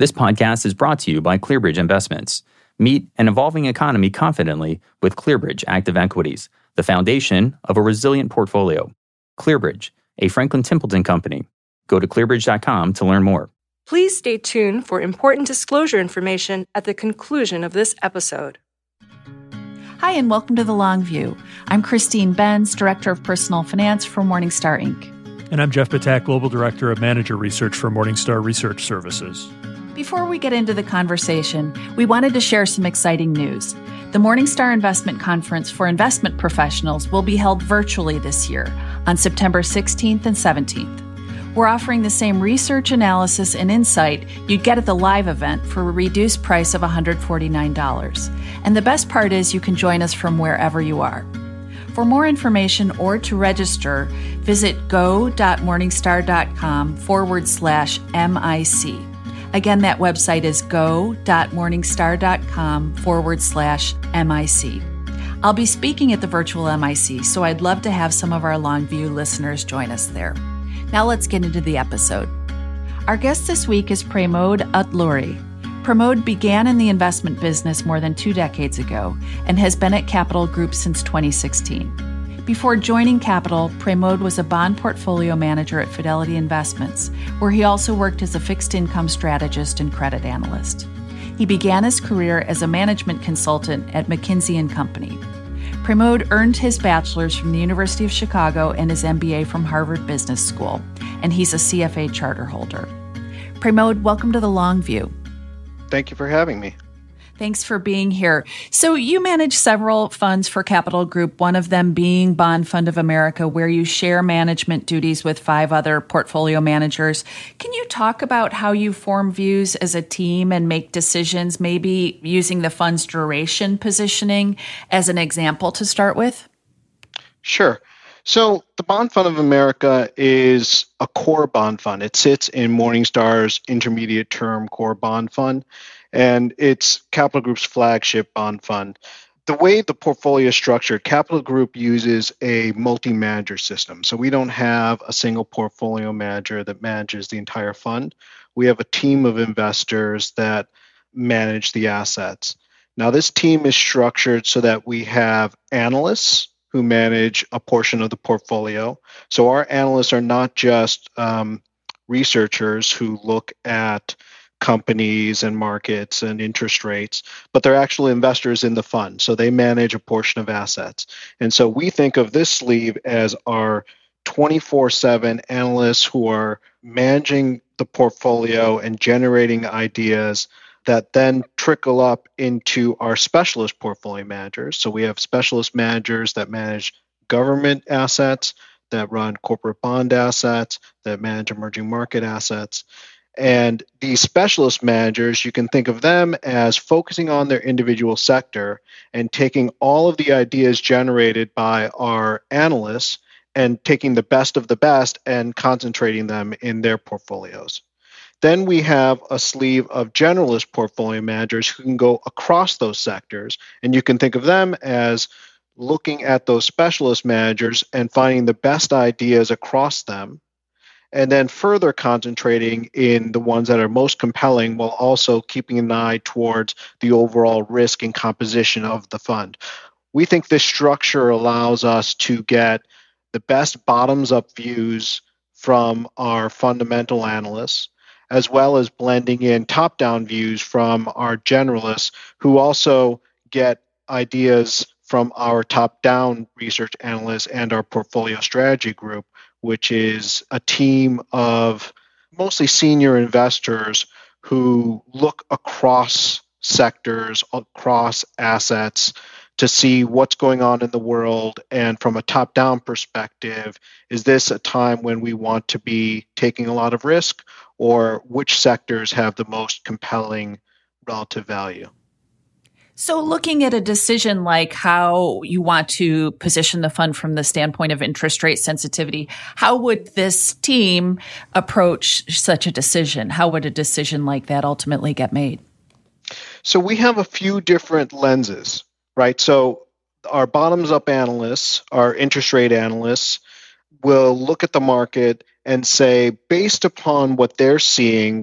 This podcast is brought to you by ClearBridge Investments. Meet an evolving economy confidently with ClearBridge Active Equities, the foundation of a resilient portfolio. ClearBridge, a Franklin Templeton company. Go to clearbridge.com to learn more. Please stay tuned for important disclosure information at the conclusion of this episode. Hi, and welcome to The Long View. I'm Christine Benz, Director of Personal Finance for Morningstar Inc. And I'm Jeff Patak, Global Director of Manager Research for Morningstar Research Services. Before we get into the conversation, we wanted to share some exciting news. The Morningstar Investment Conference for Investment Professionals will be held virtually this year on September 16th and 17th. We're offering the same research, analysis, and insight you'd get at the live event for a reduced price of $149. And the best part is you can join us from wherever you are. For more information or to register, visit go.morningstar.com/MIC. Again, that website is go.morningstar.com/MIC. I'll be speaking at the virtual MIC, so I'd love to have some of our Longview listeners join us there. Now let's get into the episode. Our guest this week is Pramod Atluri. Pramod began in the investment business more than 2 decades ago and has been at Capital Group since 2016. Before joining Capital, Pramod was a bond portfolio manager at Fidelity Investments, where he also worked as a fixed income strategist and credit analyst. He began his career as a management consultant at McKinsey & Company. Pramod earned his bachelor's from the University of Chicago and his MBA from Harvard Business School, and he's a CFA charter holder. Pramod, welcome to The Long View. Thank you for having me. Thanks for being here. So you manage several funds for Capital Group, one of them being Bond Fund of America, where you share management duties with 5 other portfolio managers. Can you talk about how you form views as a team and make decisions, maybe using the fund's duration positioning as an example to start with? Sure. So the Bond Fund of America is a core bond fund. It sits in Morningstar's intermediate term core bond fund, and it's Capital Group's flagship bond fund. The way the portfolio is structured, Capital Group uses a multi-manager system. So we don't have a single portfolio manager that manages the entire fund. We have a team of investors that manage the assets. Now, this team is structured so that we have analysts who manage a portion of the portfolio. So our analysts are not just researchers who look at companies and markets and interest rates, but they're actually investors in the fund. So they manage a portion of assets. And so we think of this sleeve as our 24/7 analysts who are managing the portfolio and generating ideas that then trickle up into our specialist portfolio managers. So we have specialist managers that manage government assets, that run corporate bond assets, that manage emerging market assets. And these specialist managers, you can think of them as focusing on their individual sector and taking all of the ideas generated by our analysts and taking the best of the best and concentrating them in their portfolios. Then we have a sleeve of generalist portfolio managers who can go across those sectors, and you can think of them as looking at those specialist managers and finding the best ideas across them, and then further concentrating in the ones that are most compelling while also keeping an eye towards the overall risk and composition of the fund. We think this structure allows us to get the best bottoms-up views from our fundamental analysts, as well as blending in top-down views from our generalists who also get ideas from our top-down research analysts and our portfolio strategy group, which is a team of mostly senior investors who look across sectors, across assets to see what's going on in the world. And from a top-down perspective, is this a time when we want to be taking a lot of risk, or which sectors have the most compelling relative value? So looking at a decision like how you want to position the fund from the standpoint of interest rate sensitivity, how would this team approach such a decision? How would a decision like that ultimately get made? So we have a few different lenses, right? So our bottoms-up analysts, our interest rate analysts, will look at the market and say, based upon what they're seeing,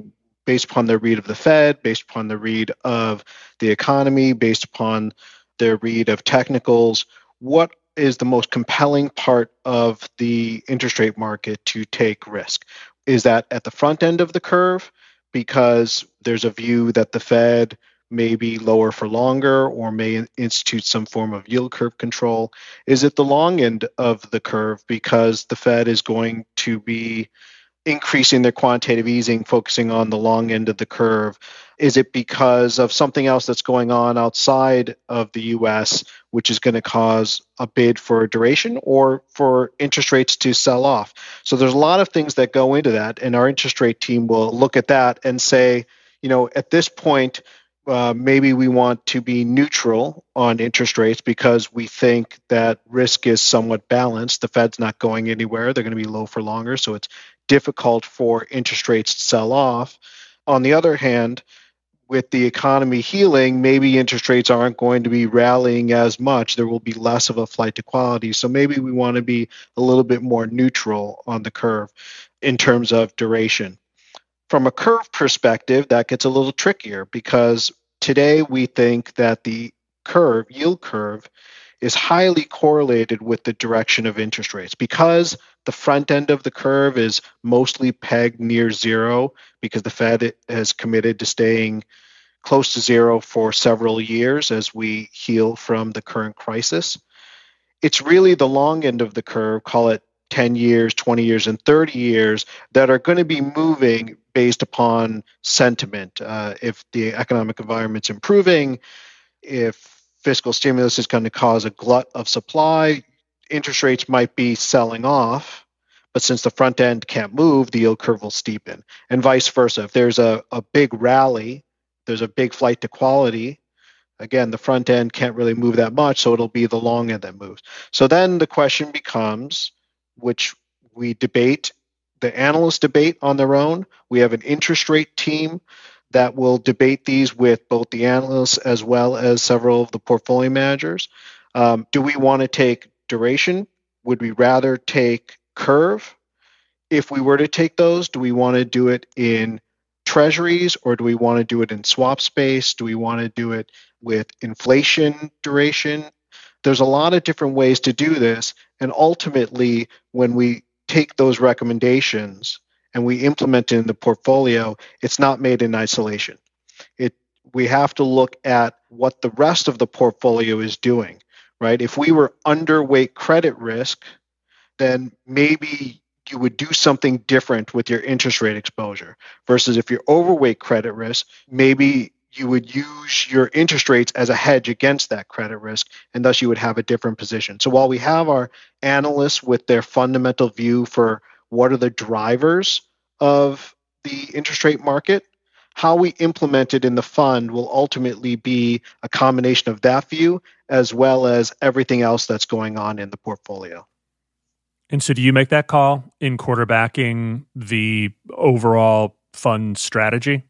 based upon their read of the Fed, based upon the read of the economy, based upon their read of technicals, what is the most compelling part of the interest rate market to take risk? Is that at the front end of the curve because there's a view that the Fed may be lower for longer or may institute some form of yield curve control? Is it the long end of the curve because the Fed is going to be increasing their quantitative easing, focusing on the long end of the curve? Is it because of something else that's going on outside of the US, which is going to cause a bid for duration or for interest rates to sell off? So there's a lot of things that go into that, and our interest rate team will look at that and say, at this point, maybe we want to be neutral on interest rates because we think that risk is somewhat balanced. The Fed's not going anywhere. They're going to be low for longer, so it's difficult for interest rates to sell off. On the other hand, with the economy healing, maybe interest rates aren't going to be rallying as much. There will be less of a flight to quality. So maybe we want to be a little bit more neutral on the curve in terms of duration. From a curve perspective, that gets a little trickier because today we think that the yield curve, is highly correlated with the direction of interest rates. Because the front end of the curve is mostly pegged near zero, because the Fed has committed to staying close to zero for several years as we heal from the current crisis. It's really the long end of the curve, call it 10 years, 20 years, and 30 years, that are going to be moving based upon sentiment. If the economic environment's improving, if fiscal stimulus is going to cause a glut of supply, interest rates might be selling off, but since the front end can't move, the yield curve will steepen, and vice versa. If there's a big rally, there's a big flight to quality, again, the front end can't really move that much, so it'll be the long end that moves. So then the question becomes, which we debate, the analysts debate on their own. We have an interest rate team that will debate these with both the analysts as well as several of the portfolio managers. Do we want to take duration? Would we rather take curve? If we were to take those, do we want to do it in treasuries or do we want to do it in swap space? Do we want to do it with inflation duration? There's a lot of different ways to do this. And ultimately, when we take those recommendations and we implement it in the portfolio, it's not made in isolation. We have to look at what the rest of the portfolio is doing, right? If we were underweight credit risk, then maybe you would do something different with your interest rate exposure. Versus if you're overweight credit risk, maybe you would use your interest rates as a hedge against that credit risk, and thus you would have a different position. So while we have our analysts with their fundamental view for what are the drivers of the interest rate market, how we implement it in the fund will ultimately be a combination of that view as well as everything else that's going on in the portfolio. And so do you make that call in quarterbacking the overall fund strategy?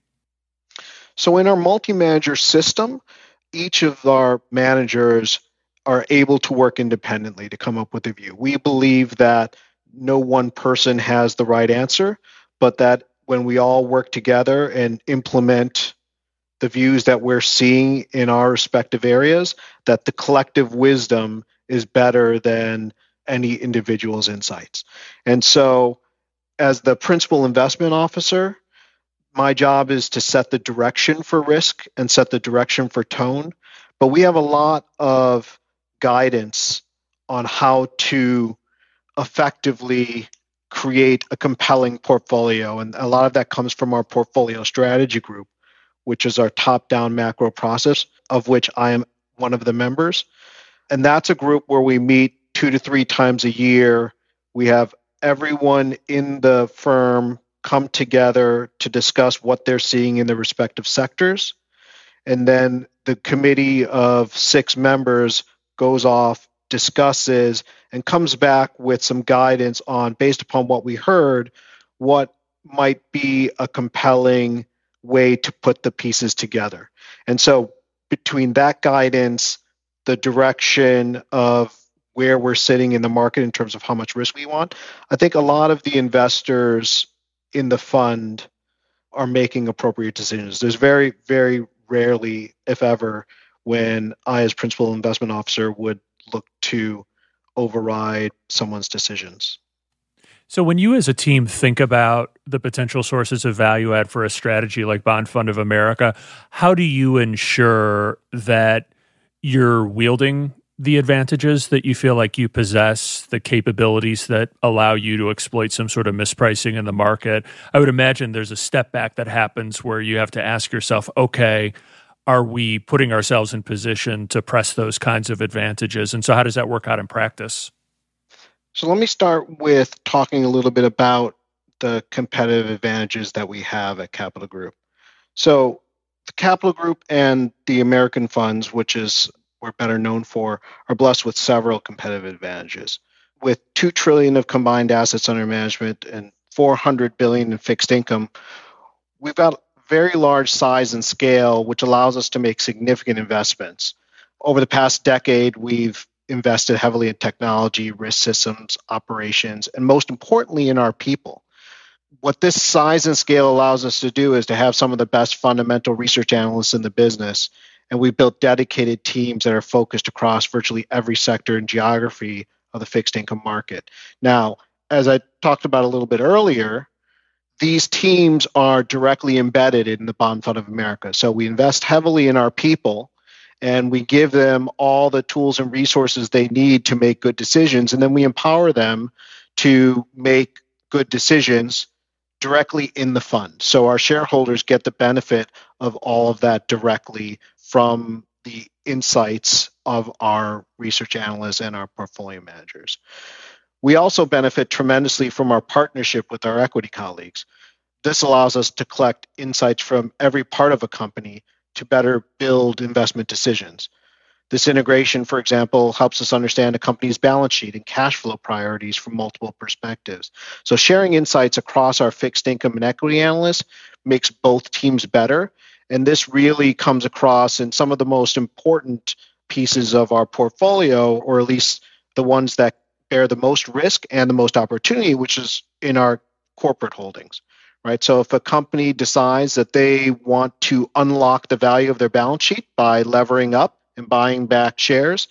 So in our multi-manager system, each of our managers are able to work independently to come up with a view. We believe that no one person has the right answer, but that when we all work together and implement the views that we're seeing in our respective areas, that the collective wisdom is better than any individual's insights. And so as the principal investment officer, my job is to set the direction for risk and set the direction for tone. But we have a lot of guidance on how to effectively create a compelling portfolio. And a lot of that comes from our portfolio strategy group, which is our top-down macro process, of which I am one of the members. And that's a group where we meet 2 to 3 times a year. We have everyone in the firm come together to discuss what they're seeing in their respective sectors. And then the committee of 6 members goes off, discusses, and comes back with some guidance on, based upon what we heard, what might be a compelling way to put the pieces together. And so between that guidance, the direction of where we're sitting in the market in terms of how much risk we want, I think a lot of the investors in the fund are making appropriate decisions. There's very, very rarely, if ever, when I, as principal investment officer, would look to override someone's decisions. So when you as a team think about the potential sources of value add for a strategy like Bond Fund of America, how do you ensure that you're wielding the advantages that you feel like you possess, the capabilities that allow you to exploit some sort of mispricing in the market? I would imagine there's a step back that happens where you have to ask yourself, okay, are we putting ourselves in position to press those kinds of advantages? And so how does that work out in practice? So let me start with talking a little bit about the competitive advantages that we have at Capital Group. So the Capital Group and the American funds, which is we're better known for, are blessed with several competitive advantages. With $2 trillion of combined assets under management and $400 billion in fixed income, we've got very large size and scale, which allows us to make significant investments. Over the past decade, we've invested heavily in technology, risk systems, operations, and most importantly, in our people. What this size and scale allows us to do is to have some of the best fundamental research analysts in the business, and we built dedicated teams that are focused across virtually every sector and geography of the fixed income market. Now, as I talked about a little bit earlier, these teams are directly embedded in the Bond Fund of America. So we invest heavily in our people, and we give them all the tools and resources they need to make good decisions. And then we empower them to make good decisions directly in the fund. So our shareholders get the benefit of all of that directly from the insights of our research analysts and our portfolio managers. We also benefit tremendously from our partnership with our equity colleagues. This allows us to collect insights from every part of a company to better build investment decisions. This integration, for example, helps us understand a company's balance sheet and cash flow priorities from multiple perspectives. So sharing insights across our fixed income and equity analysts makes both teams better. And this really comes across in some of the most important pieces of our portfolio, or at least the ones that bear the most risk and the most opportunity, which is in our corporate holdings. Right? So if a company decides that they want to unlock the value of their balance sheet by levering up and buying back shares,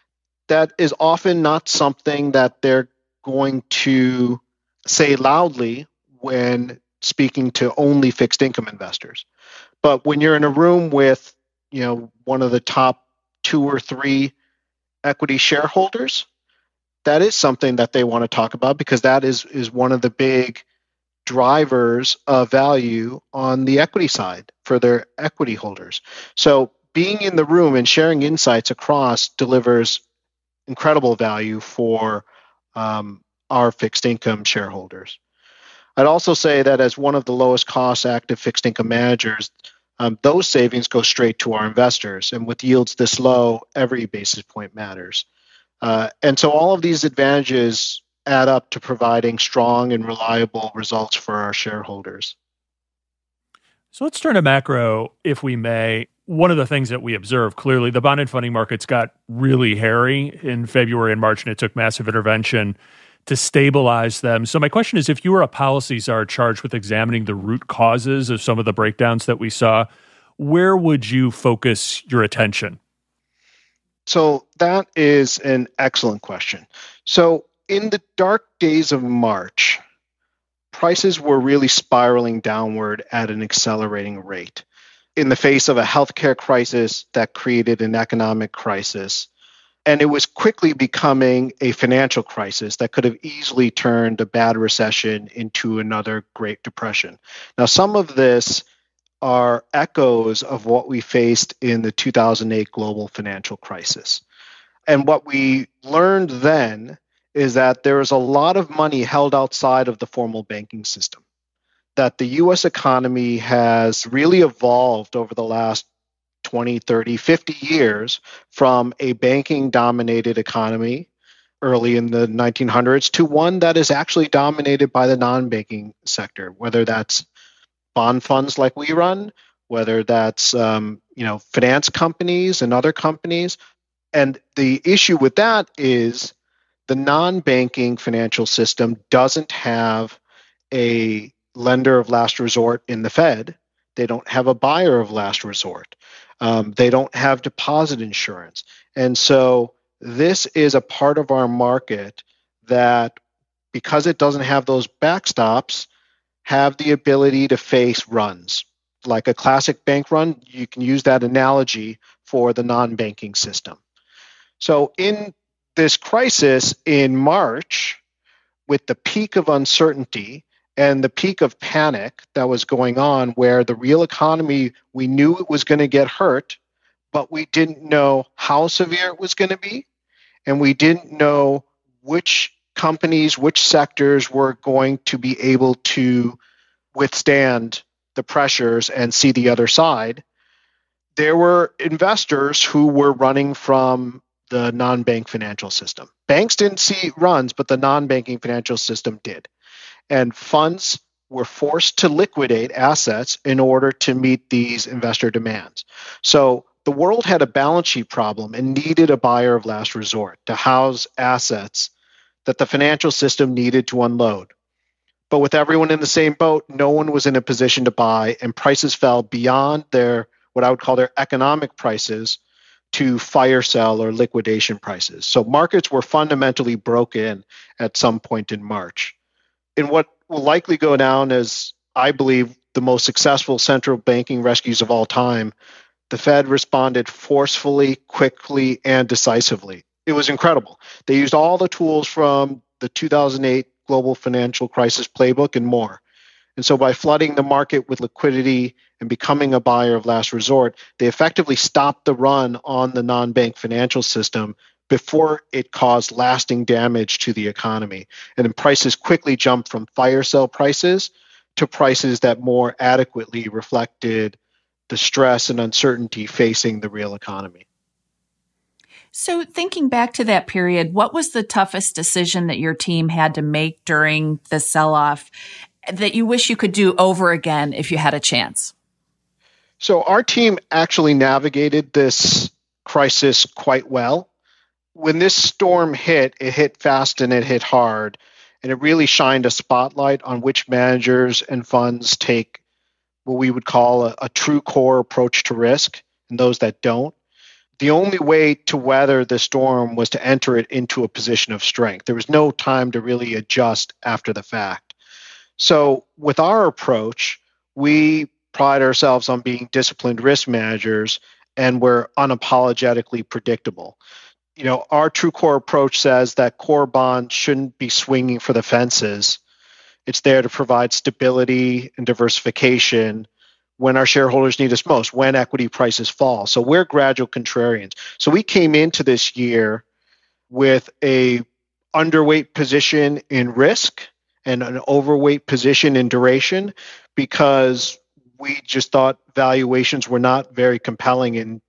that is often not something that they're going to say loudly when speaking to only fixed income investors. But when you're in a room with, one of the top 2 or 3 equity shareholders, that is something that they want to talk about, because that is one of the big drivers of value on the equity side for their equity holders. So being in the room and sharing insights across delivers incredible value for our fixed income shareholders. I'd also say that as one of the lowest cost active fixed income managers, those savings go straight to our investors. And with yields this low, every basis point matters. And so all of these advantages add up to providing strong and reliable results for our shareholders. So let's turn to macro, if we may. One of the things that we observed, clearly, the bond and funding markets got really hairy in February and March, and it took massive intervention to stabilize them. So my question is, if you were a policy czar charged with examining the root causes of some of the breakdowns that we saw, where would you focus your attention? So that is an excellent question. So in the dark days of March, prices were really spiraling downward at an accelerating rate. In the face of a healthcare crisis that created an economic crisis, and it was quickly becoming a financial crisis that could have easily turned a bad recession into another Great Depression. Now, some of this are echoes of what we faced in the 2008 global financial crisis. And what we learned then is that there is a lot of money held outside of the formal banking system, that the U.S. economy has really evolved over the last 20, 30, 50 years from a banking-dominated economy early in the 1900s to one that is actually dominated by the non-banking sector, whether that's bond funds like we run, whether that's finance companies and other companies. And the issue with that is the non-banking financial system doesn't have a lender of last resort in the Fed. They don't have a buyer of last resort. They don't have deposit insurance. And so this is a part of our market that, because it doesn't have those backstops, have the ability to face runs. Like a classic bank run, you can use that analogy for the non-banking system. So in this crisis in March, with the peak of uncertainty and the peak of panic that was going on, where the real economy, we knew it was going to get hurt, but we didn't know how severe it was going to be. And we didn't know which companies, which sectors were going to be able to withstand the pressures and see the other side. There were investors who were running from the non-bank financial system. Banks didn't see runs, but the non-banking financial system did. And funds were forced to liquidate assets in order to meet these investor demands. So the world had a balance sheet problem and needed a buyer of last resort to house assets that the financial system needed to unload. But with everyone in the same boat, no one was in a position to buy, and prices fell beyond their, what I would call their economic prices, to fire sale or liquidation prices. So markets were fundamentally broken at some point in March. In what will likely go down as, I believe, the most successful central banking rescues of all time, the Fed responded forcefully, quickly, and decisively. It was incredible. They used all the tools from the 2008 global financial crisis playbook and more. And so by flooding the market with liquidity and becoming a buyer of last resort, they effectively stopped the run on the non-bank financial system before it caused lasting damage to the economy. And then prices quickly jumped from fire sale prices to prices that more adequately reflected the stress and uncertainty facing the real economy. So thinking back to that period, what was the toughest decision that your team had to make during the sell-off that you wish you could do over again if you had a chance? So our team actually navigated this crisis quite well. When this storm hit, it hit fast and it hit hard, and it really shined a spotlight on which managers and funds take what we would call a true core approach to risk and those that don't. The only way to weather the storm was to enter it into a position of strength. There was no time to really adjust after the fact. So with our approach, we pride ourselves on being disciplined risk managers, and we're unapologetically predictable. You know, our true core approach says that core bonds shouldn't be swinging for the fences. It's there to provide stability and diversification when our shareholders need us most, when equity prices fall. So we're gradual contrarians. So we came into this year with a underweight position in risk and an overweight position in duration because we just thought valuations were not very compelling in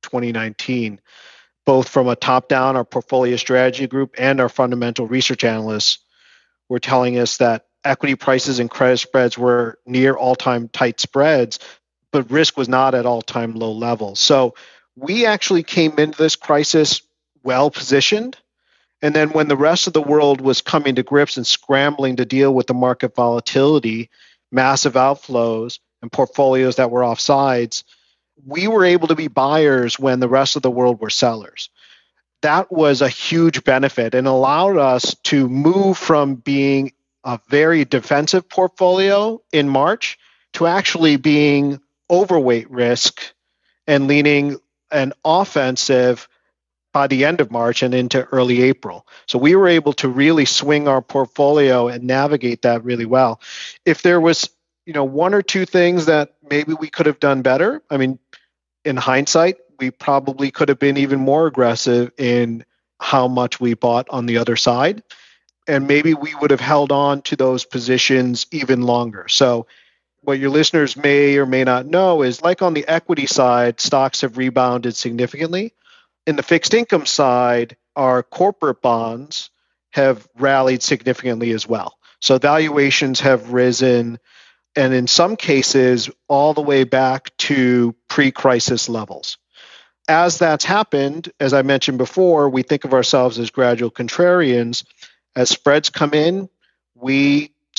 2019, both from a top-down, our portfolio strategy group, and our fundamental research analysts were telling us that equity prices and credit spreads were near all-time tight spreads, but risk was not at all-time low levels. So we actually came into this crisis well-positioned. And then when the rest of the world was coming to grips and scrambling to deal with the market volatility, massive outflows, and portfolios that were offsides, we were able to be buyers when the rest of the world were sellers. That was a huge benefit and allowed us to move from being a very defensive portfolio in March to actually being overweight risk and leaning an offensive by the end of March and into early April. So we were able to really swing our portfolio and navigate that really well. If there was, one or two things that maybe we could have done better, I mean, in hindsight, we probably could have been even more aggressive in how much we bought on the other side. And maybe we would have held on to those positions even longer. So what your listeners may or may not know is, like on the equity side, stocks have rebounded significantly. In the fixed income side, our corporate bonds have rallied significantly as well. So valuations have risen, and in some cases, all the way back to pre-crisis levels. As that's happened, as I mentioned before, we think of ourselves as gradual contrarians. As spreads come in, we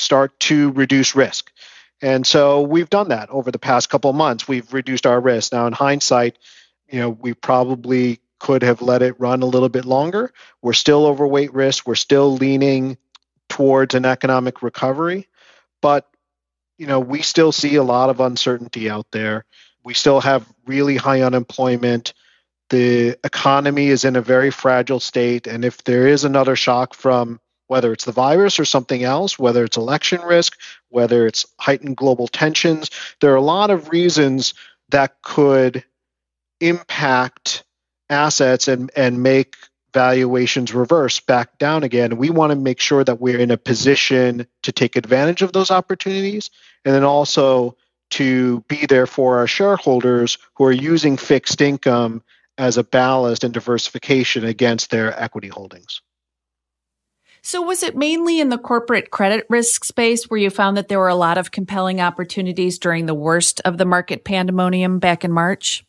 start to reduce risk. And so we've done that over the past couple of months. We've reduced our risk. Now, in hindsight, we probably could have let it run a little bit longer. We're still overweight risk. We're still leaning towards an economic recovery. But, we still see a lot of uncertainty out there. We still have really high unemployment. The economy is in a very fragile state. And if there is another shock from whether it's the virus or something else, whether it's election risk, whether it's heightened global tensions, there are a lot of reasons that could impact assets and make valuations reverse back down again. We want to make sure that we're in a position to take advantage of those opportunities, and then also to be there for our shareholders who are using fixed income as a ballast and diversification against their equity holdings. So was it mainly in the corporate credit risk space where you found that there were a lot of compelling opportunities during the worst of the market pandemonium back in March?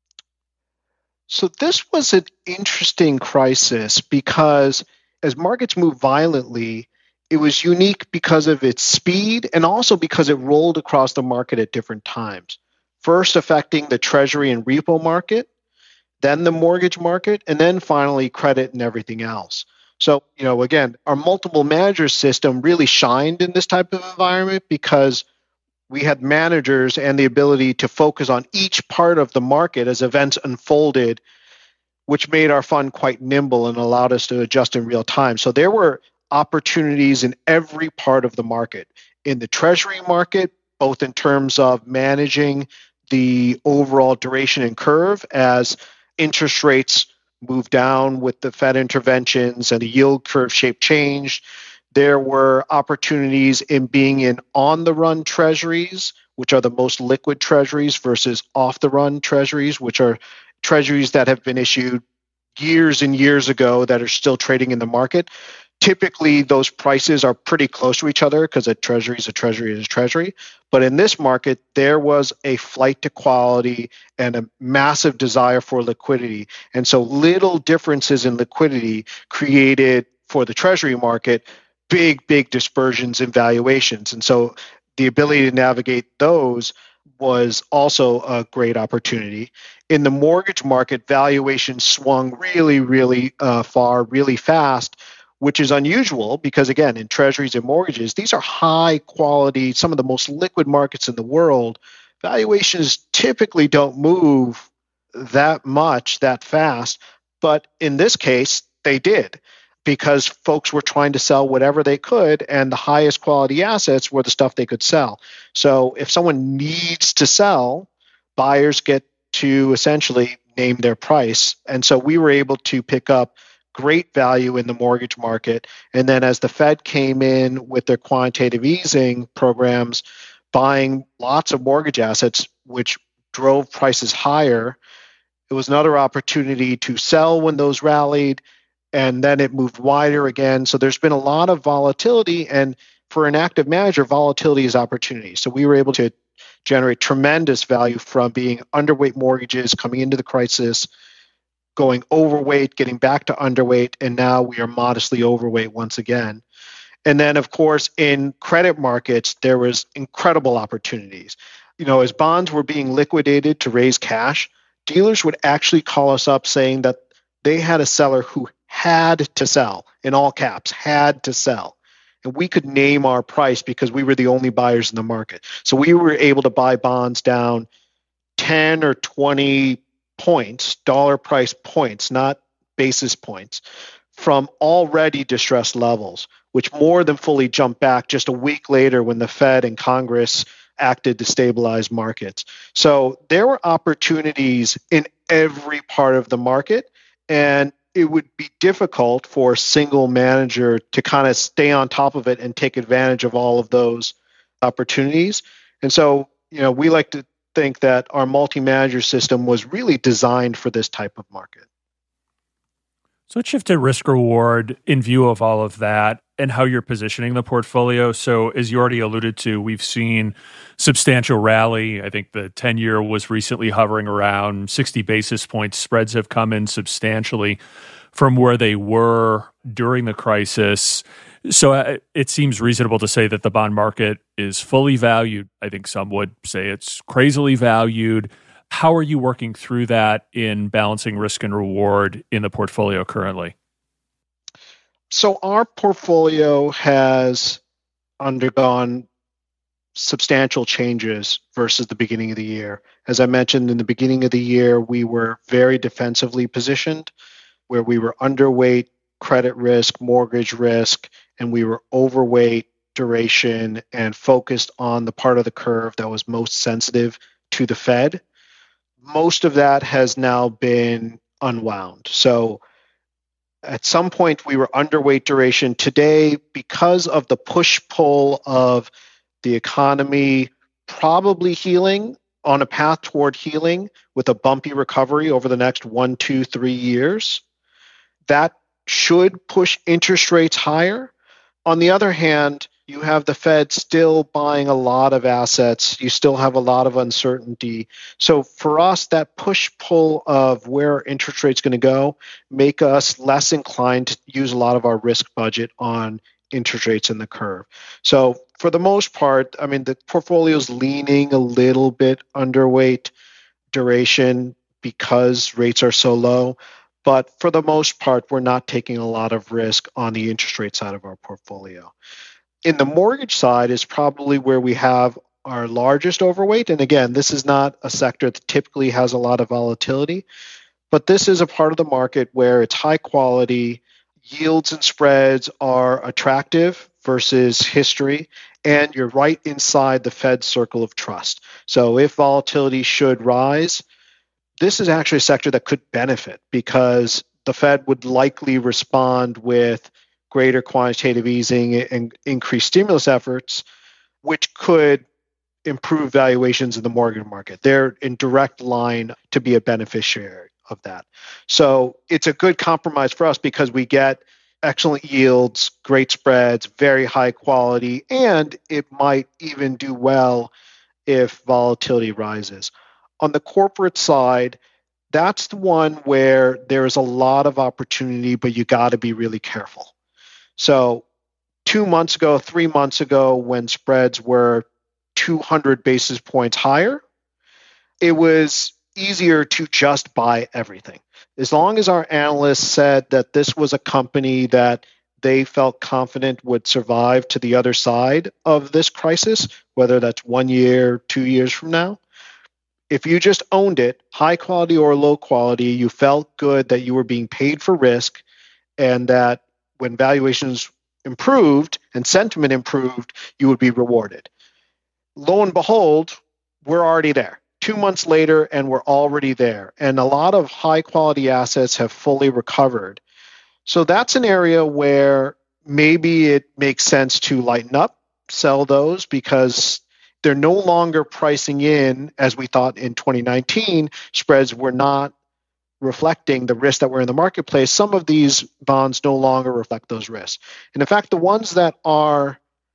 So this was an interesting crisis because as markets moved violently, it was unique because of its speed and also because it rolled across the market at different times. First affecting the treasury and repo market, then the mortgage market, and then finally credit and everything else. So, again, our multiple manager system really shined in this type of environment because we had managers and the ability to focus on each part of the market as events unfolded, which made our fund quite nimble and allowed us to adjust in real time. So there were opportunities in every part of the market. In the treasury market, both in terms of managing the overall duration and curve as interest rates moved down with the Fed interventions and the yield curve shape changed. There were opportunities in being in on-the-run treasuries, which are the most liquid treasuries, versus off-the-run treasuries, which are treasuries that have been issued years and years ago that are still trading in the market. Typically, those prices are pretty close to each other because a treasury is a treasury is a treasury. But in this market, there was a flight to quality and a massive desire for liquidity. And so little differences in liquidity created for the treasury market big dispersions in valuations. And so the ability to navigate those was also a great opportunity. In the mortgage market, valuations swung really far, really fast, which is unusual because, again, in treasuries and mortgages, these are high quality, some of the most liquid markets in the world. Valuations typically don't move that much, that fast. But in this case, they did because folks were trying to sell whatever they could, and the highest quality assets were the stuff they could sell. So if someone needs to sell, buyers get to essentially name their price. And so we were able to pick up great value in the mortgage market. And then as the Fed came in with their quantitative easing programs, buying lots of mortgage assets, which drove prices higher, it was another opportunity to sell when those rallied, and then it moved wider again. So there's been a lot of volatility, and for an active manager, volatility is opportunity. So we were able to generate tremendous value from being underweight mortgages coming into the crisis, going overweight, getting back to underweight, and now we are modestly overweight once again. And then, of course, in credit markets, there was incredible opportunities. As bonds were being liquidated to raise cash, dealers would actually call us up saying that they had a seller who had to sell, in all caps, had to sell. And we could name our price because we were the only buyers in the market. So we were able to buy bonds down 10 or 20 points, dollar price points, not basis points, from already distressed levels, which more than fully jumped back just a week later when the Fed and Congress acted to stabilize markets. So there were opportunities in every part of the market, and it would be difficult for a single manager to kind of stay on top of it and take advantage of all of those opportunities. And so, we like to think that our multi-manager system was really designed for this type of market. So let's shift to risk reward in view of all of that and how you're positioning the portfolio. So as you already alluded to, we've seen substantial rally. I think the 10-year was recently hovering around 60 basis points. Spreads have come in substantially from where they were during the crisis. So it seems reasonable to say that the bond market is fully valued. I think some would say it's crazily valued. How are you working through that in balancing risk and reward in the portfolio currently? So our portfolio has undergone substantial changes versus the beginning of the year. As I mentioned, in the beginning of the year, we were very defensively positioned, where we were underweight credit risk, mortgage risk, and we were overweight duration and focused on the part of the curve that was most sensitive to the Fed. Most of that has now been unwound. So at some point, we were underweight duration. Today, because of the push-pull of the economy probably healing on a path toward healing with a bumpy recovery over the next 1, 2, 3 years, that should push interest rates higher. On the other hand, you have the Fed still buying a lot of assets. You still have a lot of uncertainty. So for us, that push-pull of where interest rates going to go make us less inclined to use a lot of our risk budget on interest rates in the curve. So for the most part, I mean, the portfolio is leaning a little bit underweight duration because rates are so low. But for the most part, we're not taking a lot of risk on the interest rate side of our portfolio. In the mortgage side is probably where we have our largest overweight. And again, this is not a sector that typically has a lot of volatility, but this is a part of the market where it's high quality, yields and spreads are attractive versus history, and you're right inside the Fed circle of trust. So if volatility should rise, this is actually a sector that could benefit because the Fed would likely respond with greater quantitative easing and increased stimulus efforts, which could improve valuations in the mortgage market. They're in direct line to be a beneficiary of that. So it's a good compromise for us because we get excellent yields, great spreads, very high quality, and it might even do well if volatility rises. On the corporate side, that's the one where there is a lot of opportunity, but you got to be really careful. So 2 months ago, 3 months ago, when spreads were 200 basis points higher, it was easier to just buy everything. As long as our analysts said that this was a company that they felt confident would survive to the other side of this crisis, whether that's 1 year, 2 years from now, if you just owned it, high quality or low quality, you felt good that you were being paid for risk and that when valuations improved and sentiment improved, you would be rewarded. Lo and behold, we're already there. 2 months later, and we're already there. And a lot of high quality assets have fully recovered. So that's an area where maybe it makes sense to lighten up, sell those because they're no longer pricing in, as we thought in 2019, spreads were not reflecting the risks that were in the marketplace. Some of these bonds no longer reflect those risks. And in fact, the ones that are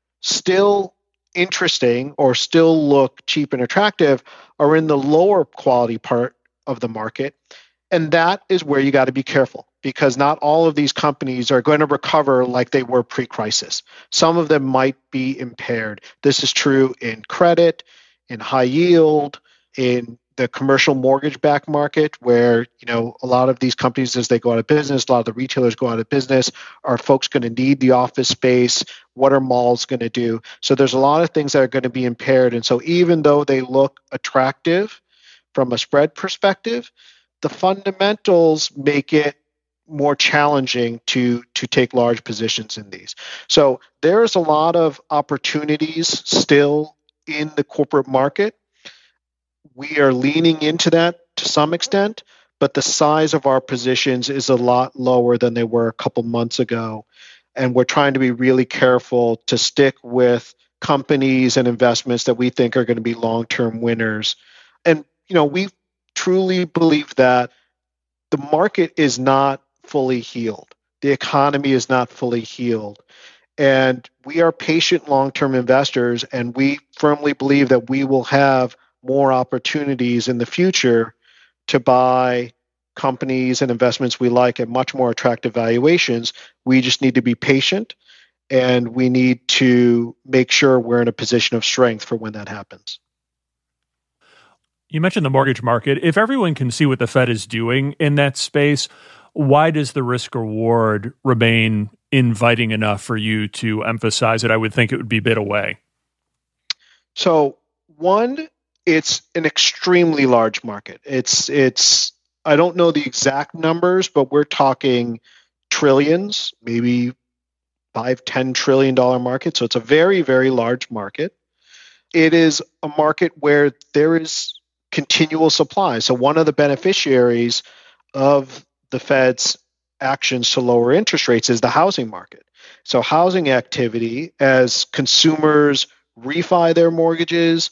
still interesting or still look cheap and attractive are in the lower quality part of the market. And that is where you got to be careful because not all of these companies are going to recover like they were pre-crisis. Some of them might be impaired. This is true in credit, in high yield, in the commercial mortgage-backed market where, a lot of these companies, as they go out of business, a lot of the retailers go out of business. Are folks going to need the office space? What are malls going to do? So there's a lot of things that are going to be impaired. And so even though they look attractive from a spread perspective, the fundamentals make it more challenging to take large positions in these. So there's a lot of opportunities still in the corporate market. We are leaning into that to some extent, but the size of our positions is a lot lower than they were a couple months ago. And we're trying to be really careful to stick with companies and investments that we think are going to be long-term winners. And, we truly believe that the market is not fully healed. The economy is not fully healed. And we are patient long-term investors, and we firmly believe that we will have more opportunities in the future to buy companies and investments we like at much more attractive valuations. We just need to be patient and we need to make sure we're in a position of strength for when that happens. You mentioned the mortgage market. If everyone can see what the Fed is doing in that space, why does the risk reward remain inviting enough for you to emphasize it? I would think it would be bid away. So one, it's an extremely large market. It's I don't know the exact numbers, but we're talking trillions, maybe $5-10 trillion market. So it's a very, very large market. It is a market where there is continual supply. So one of the beneficiaries of the Fed's actions to lower interest rates is the housing market. So housing activity, as consumers refi their mortgages,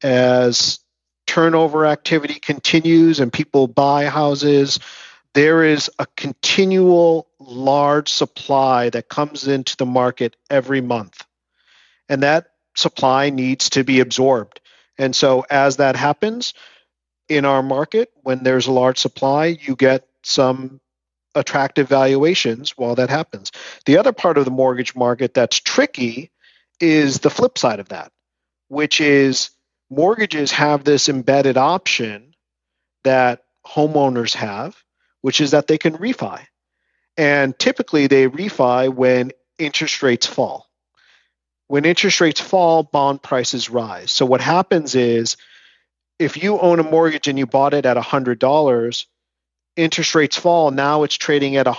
as turnover activity continues and people buy houses, there is a continual large supply that comes into the market every month. And that supply needs to be absorbed. And so as that happens in our market, when there's a large supply, you get some attractive valuations while that happens. The other part of the mortgage market that's tricky is the flip side of that, which is mortgages have this embedded option that homeowners have, which is that they can refi. And typically they refi when interest rates fall. When interest rates fall, bond prices rise. So what happens is if you own a mortgage and you bought it at $100, interest rates fall, now it's trading at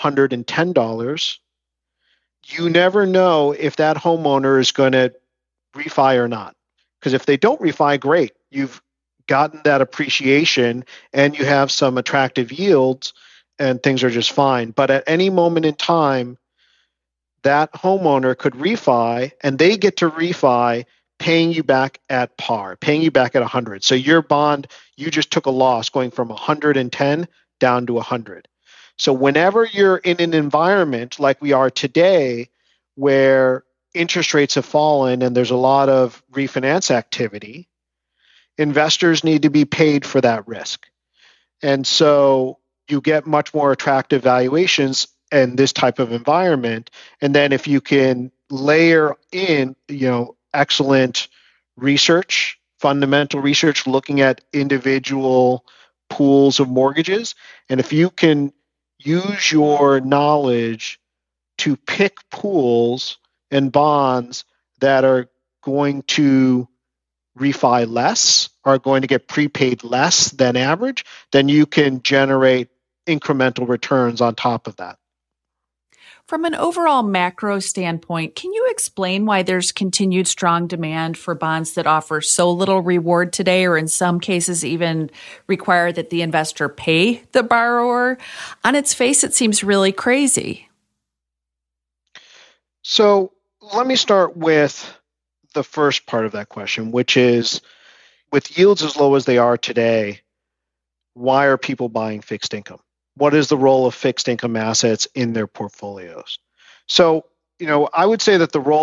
$110. You never know if that homeowner is going to refi or not. Because if they don't refi, great. You've gotten that appreciation and you have some attractive yields and things are just fine. But at any moment in time, that homeowner could refi and they get to refi paying you back at par, paying you back at 100. So your bond, you just took a loss going from 110 down to 100. So whenever you're in an environment like we are today, where interest rates have fallen and there's a lot of refinance activity, investors need to be paid for that risk. And so you get much more attractive valuations in this type of environment. And then if you can layer in, excellent research, fundamental research, looking at individual pools of mortgages, and if you can use your knowledge to pick pools and bonds that are going to refi less, are going to get prepaid less than average, then you can generate incremental returns on top of that. From an overall macro standpoint, can you explain why there's continued strong demand for bonds that offer so little reward today, or in some cases even require that the investor pay the borrower? On its face, it seems really crazy. So let me start with the first part of that question, which is, with yields as low as they are today, why are people buying fixed income? What is the role of fixed income assets in their portfolios? So, I would say that the role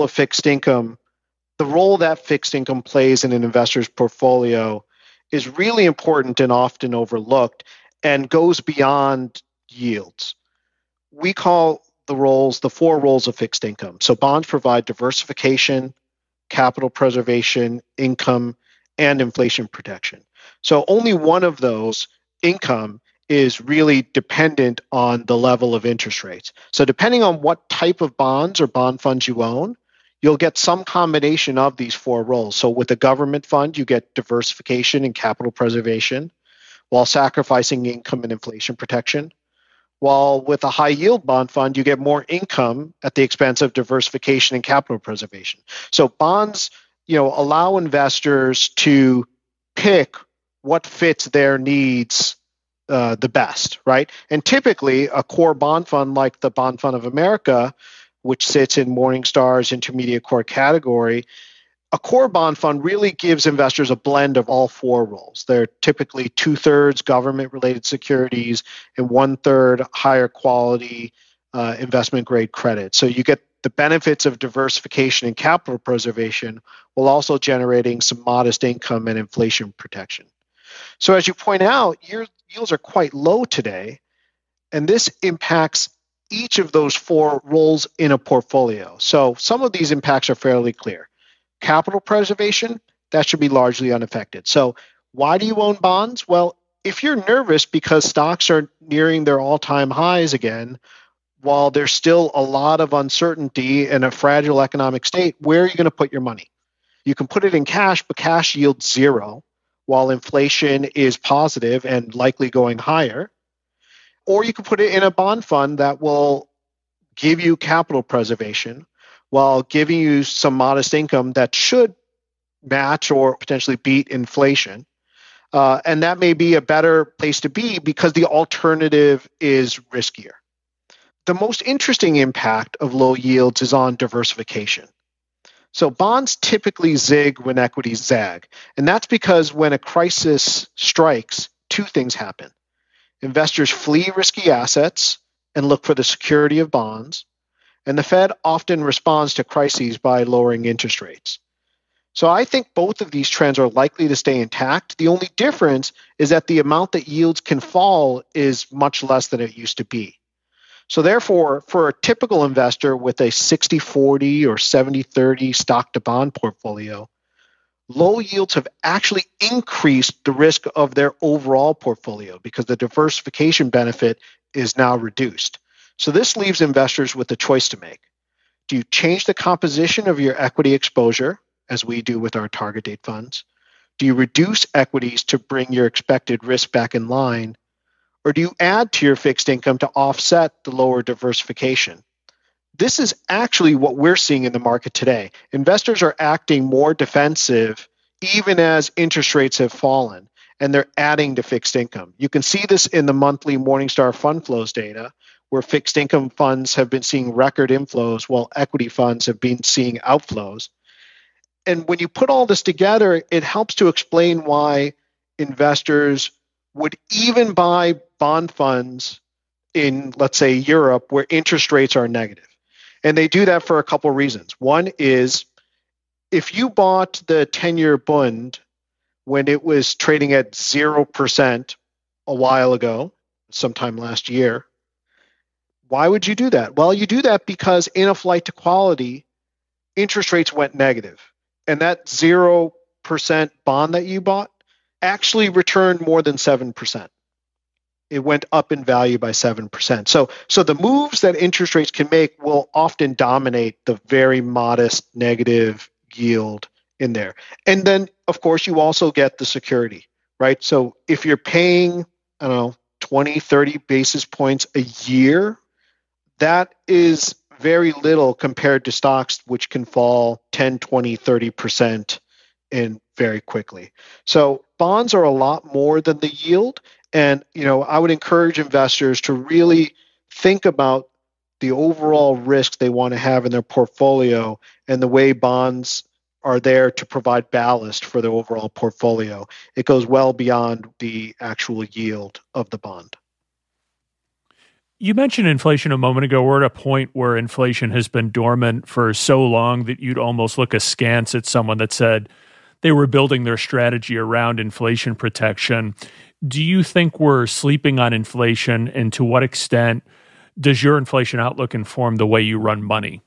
that fixed income plays in an investor's portfolio is really important and often overlooked and goes beyond yields. We call the 4 roles of fixed income. So bonds provide diversification, capital preservation, income, and inflation protection. So only one of those, income, is really dependent on the level of interest rates. So depending on what type of bonds or bond funds you own, you'll get some combination of these 4 roles. So with a government fund, you get diversification and capital preservation while sacrificing income and inflation protection. While with a high yield bond fund, you get more income at the expense of diversification and capital preservation. So bonds, allow investors to pick what fits their needs the best, right? And typically, a core bond fund like the Bond Fund of America, which sits in Morningstar's intermediate core category, a core bond fund really gives investors a blend of all 4 roles. They're typically 2/3 government-related securities and 1/3 higher quality investment-grade credit. So you get the benefits of diversification and capital preservation while also generating some modest income and inflation protection. So as you point out, yields are quite low today, and this impacts each of those four roles in a portfolio. So some of these impacts are fairly clear. Capital preservation, that should be largely unaffected. So why do you own bonds? Well, if you're nervous because stocks are nearing their all-time highs again, while there's still a lot of uncertainty in a fragile economic state, where are you going to put your money? You can put it in cash, but cash yields zero, while inflation is positive and likely going higher. Or you can put it in a bond fund that will give you capital preservation while giving you some modest income that should match or potentially beat inflation. And that may be a better place to be because the alternative is riskier. The most interesting impact of low yields is on diversification. So bonds typically zig when equities zag. And that's because when a crisis strikes, two things happen. Investors flee risky assets and look for the security of bonds. And the Fed often responds to crises by lowering interest rates. So I think both of these trends are likely to stay intact. The only difference is that the amount that yields can fall is much less than it used to be. So therefore, for a typical investor with a 60-40 or 70-30 stock to bond portfolio, low yields have actually increased the risk of their overall portfolio because the diversification benefit is now reduced. So this leaves investors with a choice to make. Do you change the composition of your equity exposure, as we do with our target date funds? Do you reduce equities to bring your expected risk back in line? Or do you add to your fixed income to offset the lower diversification? This is actually what we're seeing in the market today. Investors are acting more defensive even as interest rates have fallen, and they're adding to fixed income. You can see this in the monthly Morningstar fund flows data, where fixed income funds have been seeing record inflows while equity funds have been seeing outflows. And when you put all this together, it helps to explain why investors would even buy bond funds in, let's say, Europe, where interest rates are negative. And they do that for a couple of reasons. One is if you bought the 10-year Bund when it was trading at 0% a while ago, sometime last year, why would you do that? Well, you do that because in a flight to quality, interest rates went negative. And that 0% bond that you bought actually returned more than 7%. It went up in value by 7%. So the moves that interest rates can make will often dominate the very modest negative yield in there. And then, of course, you also get the security, right? So if you're paying, 20, 30 basis points a year, that is very little compared to stocks which can fall 10, 20, 30% in very quickly. So bonds are a lot more than the yield. And, I would encourage investors to really think about the overall risk they want to have in their portfolio and the way bonds are there to provide ballast for the overall portfolio. It goes well beyond the actual yield of the bond. You mentioned inflation a moment ago. We're at a point where inflation has been dormant for so long that you'd almost look askance at someone that said they were building their strategy around inflation protection. Do you think we're sleeping on inflation, and to what extent does your inflation outlook inform the way you run money?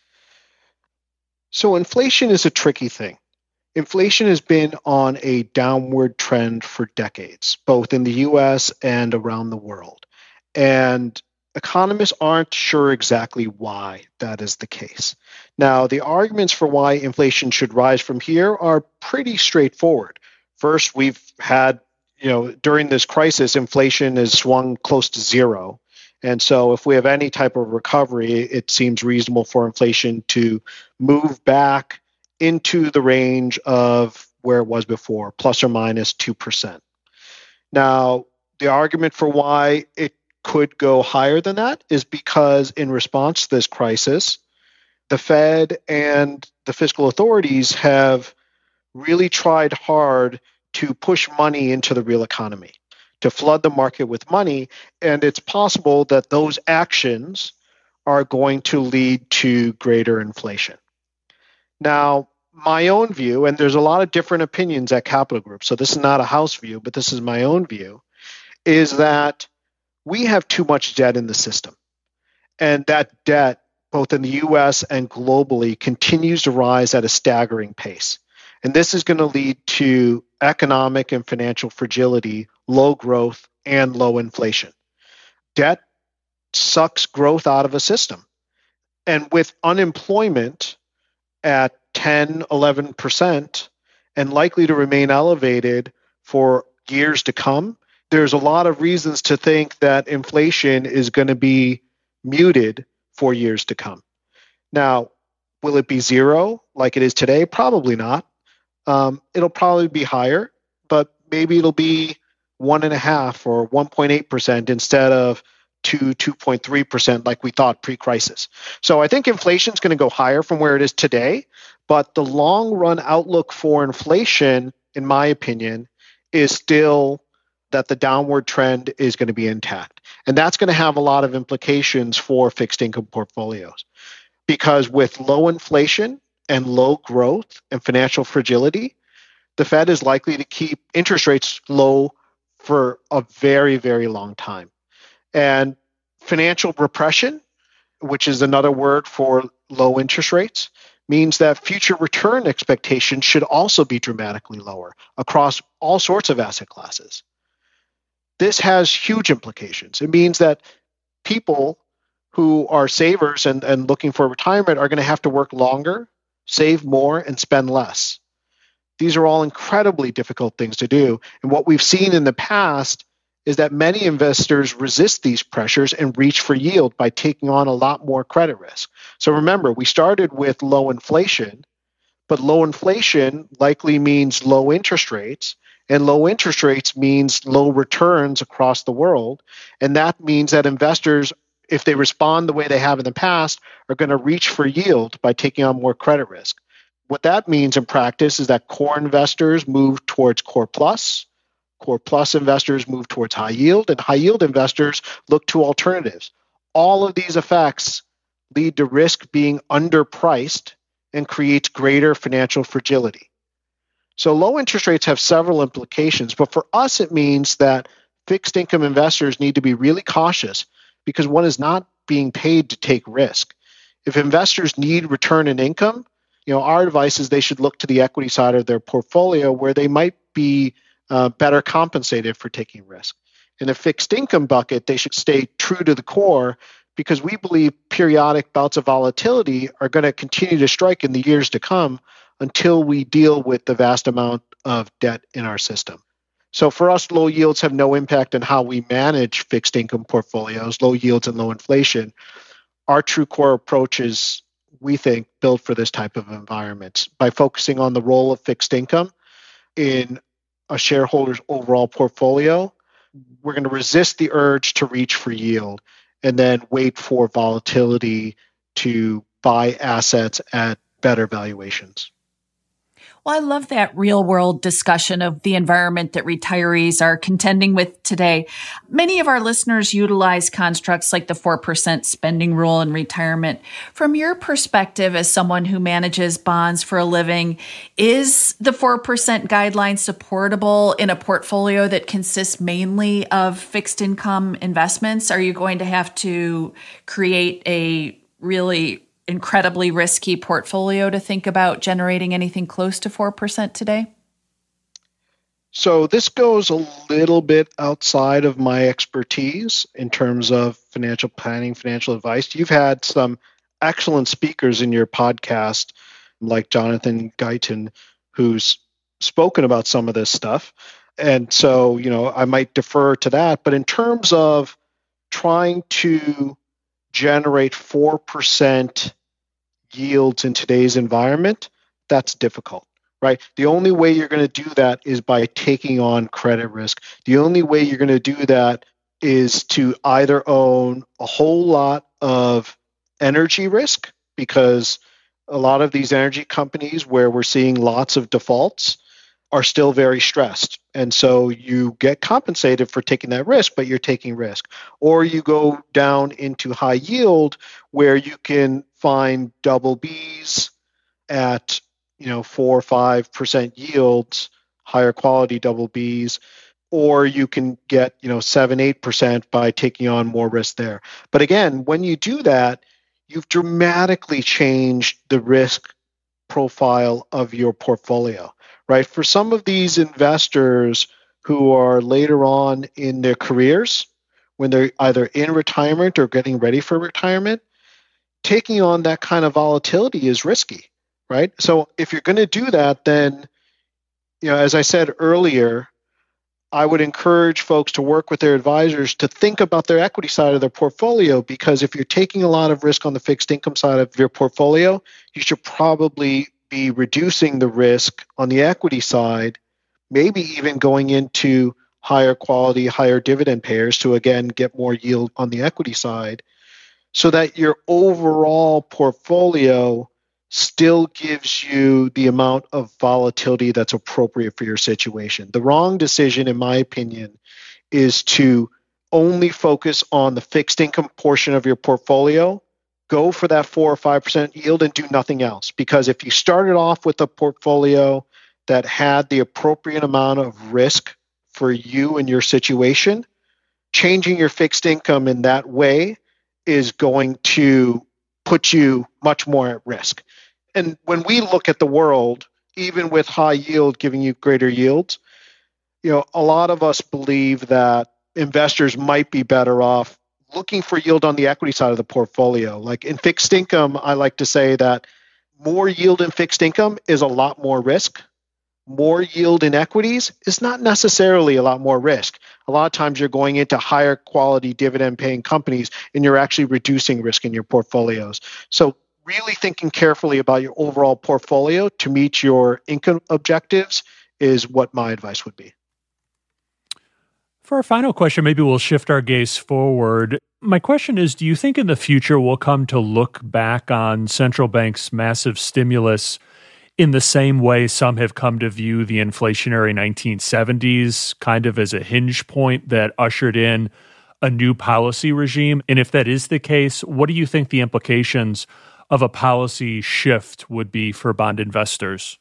So inflation is a tricky thing. Inflation has been on a downward trend for decades, both in the US and around the world. And economists aren't sure exactly why that is the case. Now, the arguments for why inflation should rise from here are pretty straightforward. First, we've had, during this crisis, inflation has swung close to zero. And so if we have any type of recovery, it seems reasonable for inflation to move back into the range of where it was before, plus or minus 2%. Now, the argument for why it could go higher than that is because in response to this crisis, the Fed and the fiscal authorities have really tried hard to push money into the real economy, to flood the market with money. And it's possible that those actions are going to lead to greater inflation. Now, my own view, and there's a lot of different opinions at Capital Group, so this is not a house view, but this is my own view, is that we have too much debt in the system. And that debt, both in the US and globally, continues to rise at a staggering pace. And this is going to lead to economic and financial fragility, low growth, and low inflation. Debt sucks growth out of a system. And with unemployment at 10, 11%, and likely to remain elevated for years to come, there's a lot of reasons to think that inflation is going to be muted for years to come. Now, will it be zero like it is today? Probably not. It'll probably be higher, but maybe it'll be 1.5% or 1.8% instead of 2.3% like we thought pre-crisis. So I think inflation is going to go higher from where it is today, but the long-run outlook for inflation, in my opinion, is still that the downward trend is going to be intact. And that's going to have a lot of implications for fixed income portfolios. Because with low inflation and low growth and financial fragility, the Fed is likely to keep interest rates low for a very, very long time. And financial repression, which is another word for low interest rates, means that future return expectations should also be dramatically lower across all sorts of asset classes. This has huge implications. It means that people who are savers and looking for retirement are going to have to work longer, save more, and spend less. These are all incredibly difficult things to do. And what we've seen in the past is that many investors resist these pressures and reach for yield by taking on a lot more credit risk. So remember, we started with low inflation, but low inflation likely means low interest rates, and low interest rates means low returns across the world. And that means that investors, if they respond the way they have in the past, are going to reach for yield by taking on more credit risk. What that means in practice is that core investors move towards core plus investors move towards high yield, and high yield investors look to alternatives. All of these effects lead to risk being underpriced and creates greater financial fragility. So low interest rates have several implications, but for us it means that fixed income investors need to be really cautious because one is not being paid to take risk. If investors need return in income, our advice is they should look to the equity side of their portfolio where they might be better compensated for taking risk. In the fixed income bucket, they should stay true to the core because we believe periodic bouts of volatility are going to continue to strike in the years to come until we deal with the vast amount of debt in our system. So for us, low yields have no impact on how we manage fixed income portfolios, low yields and low inflation. Our true core approach is, we think, built for this type of environments by focusing on the role of fixed income in a shareholder's overall portfolio. We're going to resist the urge to reach for yield and then wait for volatility to buy assets at better valuations. Well, I love that real world discussion of the environment that retirees are contending with today. Many of our listeners utilize constructs like the 4% spending rule in retirement. From your perspective as someone who manages bonds for a living, is the 4% guideline supportable in a portfolio that consists mainly of fixed income investments? Are you going to have to create a really incredibly risky portfolio to think about generating anything close to 4% today? So this goes a little bit outside of my expertise in terms of financial planning, financial advice. You've had some excellent speakers in your podcast, like Jonathan Guyton, who's spoken about some of this stuff. And so, I might defer to that. But in terms of trying to generate 4% yields in today's environment, that's difficult, right? The only way you're going to do that is by taking on credit risk. The only way you're going to do that is to either own a whole lot of energy risk, because a lot of these energy companies where we're seeing lots of defaults are still very stressed. And so you get compensated for taking that risk, but you're taking risk. Or you go down into high yield where you can find double Bs at 4 or 5% yields, higher quality double Bs, or you can get 7-8% by taking on more risk there. But again, when you do that, you've dramatically changed the risk profile of your portfolio, right? For some of these investors who are later on in their careers, when they're either in retirement or getting ready for retirement, taking on that kind of volatility is risky, right? So if you're going to do that, then, as I said earlier, I would encourage folks to work with their advisors to think about their equity side of their portfolio, because if you're taking a lot of risk on the fixed income side of your portfolio, you should probably be reducing the risk on the equity side, maybe even going into higher quality, higher dividend payers to, again, get more yield on the equity side, so that your overall portfolio still gives you the amount of volatility that's appropriate for your situation. The wrong decision, in my opinion, is to only focus on the fixed income portion of your portfolio, go for that 4 or 5% yield and do nothing else. Because if you started off with a portfolio that had the appropriate amount of risk for you and your situation, changing your fixed income in that way is going to put you much more at risk. And when we look at the world, even with high yield giving you greater yields, a lot of us believe that investors might be better off looking for yield on the equity side of the portfolio. Like in fixed income, I like to say that more yield in fixed income is a lot more risk. More yield in equities is not necessarily a lot more risk. A lot of times you're going into higher quality dividend paying companies and you're actually reducing risk in your portfolios. So really thinking carefully about your overall portfolio to meet your income objectives is what my advice would be. For our final question, maybe we'll shift our gaze forward. My question is, do you think in the future we'll come to look back on central banks' massive stimulus in the same way some have come to view the inflationary 1970s, kind of as a hinge point that ushered in a new policy regime? And if that is the case, what do you think the implications of a policy shift would be for bond investors?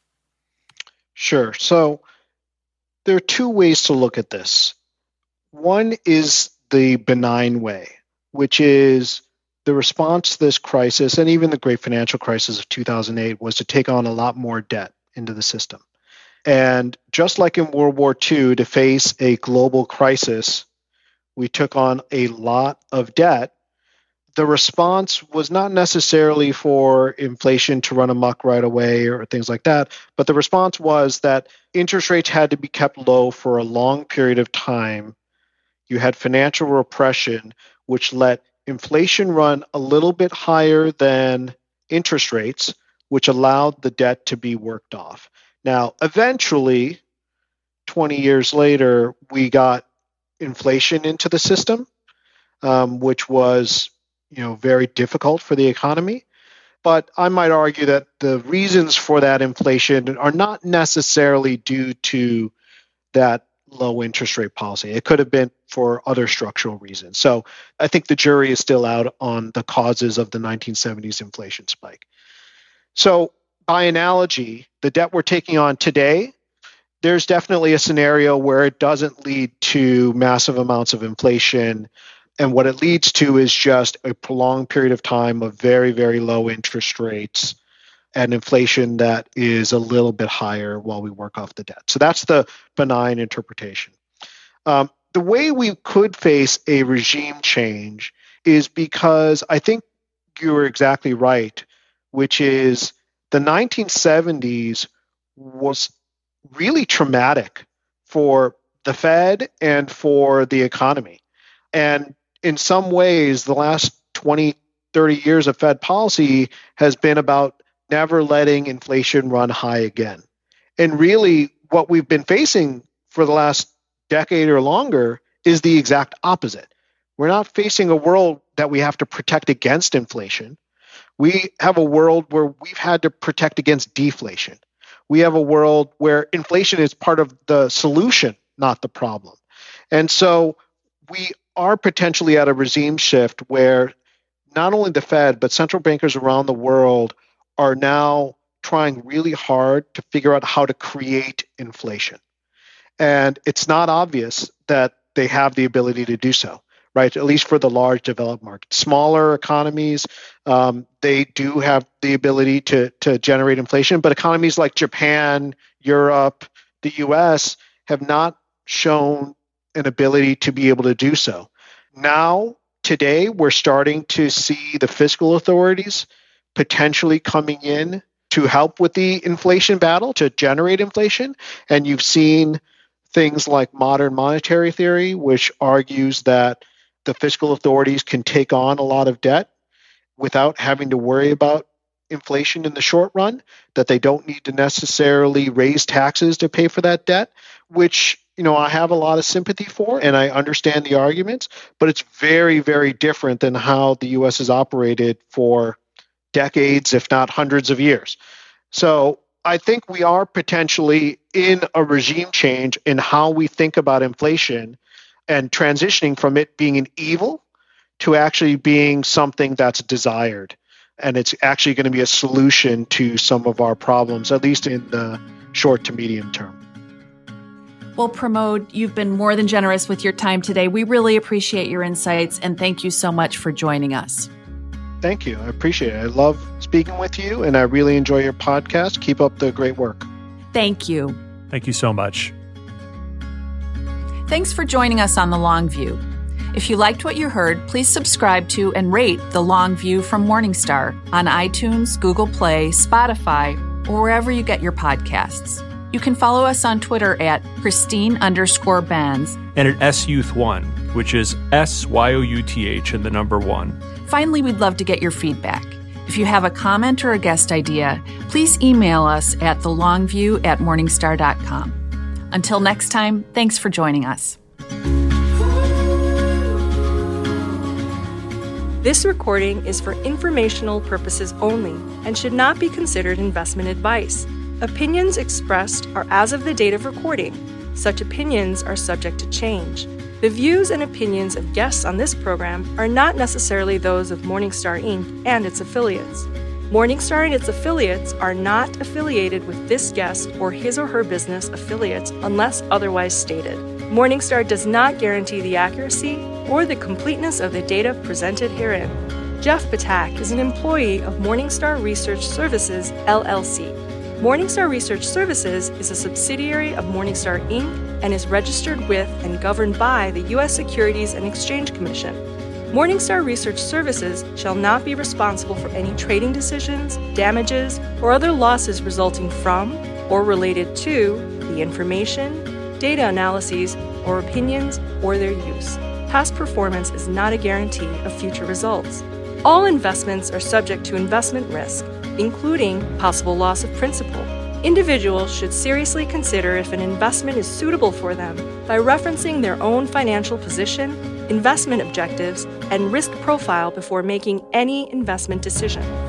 Sure. So there are two ways to look at this. One is the benign way, which is the response to this crisis, and even the great financial crisis of 2008, was to take on a lot more debt into the system. And just like in World War II, to face a global crisis, we took on a lot of debt. The response was not necessarily for inflation to run amok right away or things like that, but the response was that interest rates had to be kept low for a long period of time. You had financial repression, which let inflation run a little bit higher than interest rates, which allowed the debt to be worked off. Now, eventually, 20 years later, we got inflation into the system, which was very difficult for the economy. But I might argue that the reasons for that inflation are not necessarily due to that low interest rate policy. It could have been for other structural reasons. So I think the jury is still out on the causes of the 1970s inflation spike. So by analogy, the debt we're taking on today, there's definitely a scenario where it doesn't lead to massive amounts of inflation. And what it leads to is just a prolonged period of time of very, very low interest rates and inflation that is a little bit higher while we work off the debt. So that's the benign interpretation. The way we could face a regime change is because I think you were exactly right, which is the 1970s was really traumatic for the Fed and for the economy. And in some ways, the last 20, 30 years of Fed policy has been about never letting inflation run high again. And really, what we've been facing for the last decade or longer is the exact opposite. We're not facing a world that we have to protect against inflation. We have a world where we've had to protect against deflation. We have a world where inflation is part of the solution, not the problem. And so we are potentially at a regime shift where not only the Fed, but central bankers around the world are now trying really hard to figure out how to create inflation. And it's not obvious that they have the ability to do so, right? At least for the large developed markets. Smaller economies, they do have the ability to generate inflation, but economies like Japan, Europe, the US have not shown an ability to be able to do so. Now, today, we're starting to see the fiscal authorities potentially coming in to help with the inflation battle, to generate inflation. And you've seen things like modern monetary theory, which argues that the fiscal authorities can take on a lot of debt without having to worry about inflation in the short run, that they don't need to necessarily raise taxes to pay for that debt, which I have a lot of sympathy for, and I understand the arguments, but it's very, very different than how the U.S. has operated for decades, if not hundreds of years. So I think we are potentially in a regime change in how we think about inflation and transitioning from it being an evil to actually being something that's desired. And it's actually going to be a solution to some of our problems, at least in the short to medium term. Well, Pramod, you've been more than generous with your time today. We really appreciate your insights, and thank you so much for joining us. Thank you. I appreciate it. I love speaking with you, and I really enjoy your podcast. Keep up the great work. Thank you. Thank you so much. Thanks for joining us on The Long View. If you liked what you heard, please subscribe to and rate The Long View from Morningstar on iTunes, Google Play, Spotify, or wherever you get your podcasts. You can follow us on Twitter at Christine_Bands. And at SYouth1, which is SYOUTH and the number 1. Finally, we'd love to get your feedback. If you have a comment or a guest idea, please email us at thelongview@morningstar.com. Until next time, thanks for joining us. This recording is for informational purposes only and should not be considered investment advice. Opinions expressed are as of the date of recording. Such opinions are subject to change. The views and opinions of guests on this program are not necessarily those of Morningstar Inc. and its affiliates. Morningstar and its affiliates are not affiliated with this guest or his or her business affiliates unless otherwise stated. Morningstar does not guarantee the accuracy or the completeness of the data presented herein. Jeff Patak is an employee of Morningstar Research Services, LLC. Morningstar Research Services is a subsidiary of Morningstar Inc. and is registered with and governed by the U.S. Securities and Exchange Commission. Morningstar Research Services shall not be responsible for any trading decisions, damages, or other losses resulting from or related to the information, data analyses, or opinions or their use. Past performance is not a guarantee of future results. All investments are subject to investment risk, including possible loss of principal. Individuals should seriously consider if an investment is suitable for them by referencing their own financial position, investment objectives, and risk profile before making any investment decision.